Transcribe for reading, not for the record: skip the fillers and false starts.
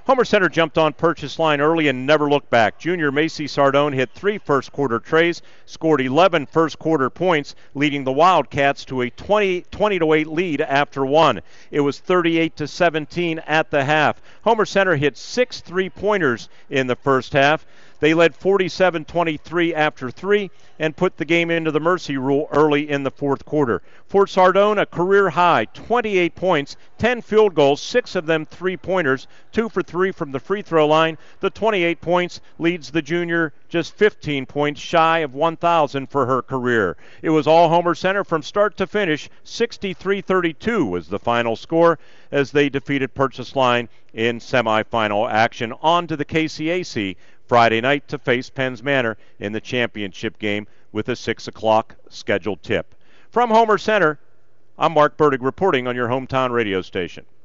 Homer Center jumped on Purchase Line early and never looked back. Junior Macy Sardone hit 3 first-quarter trays, scored 11 first-quarter points, leading the Wildcats to a 20-8 lead after one. It was 38-17 at the half. Homer Center hit 6 3-pointers in the first half. They led 47-23 after 3 and put the game into the mercy rule early in the fourth quarter. For Sardone, a career-high 28 points, 10 field goals, 6 of them three-pointers, 2 for 3 from the free throw line. The 28 points leads the junior just 15 points shy of 1,000 for her career. It was all Homer Center from start to finish. 63-32 was the final score as they defeated Purchase Line in semifinal action. On to the KCAC Friday night to face Penns Manor in the championship game with a 6 o'clock scheduled tip. From Homer Center, I'm Mark Burdig reporting on your hometown radio station.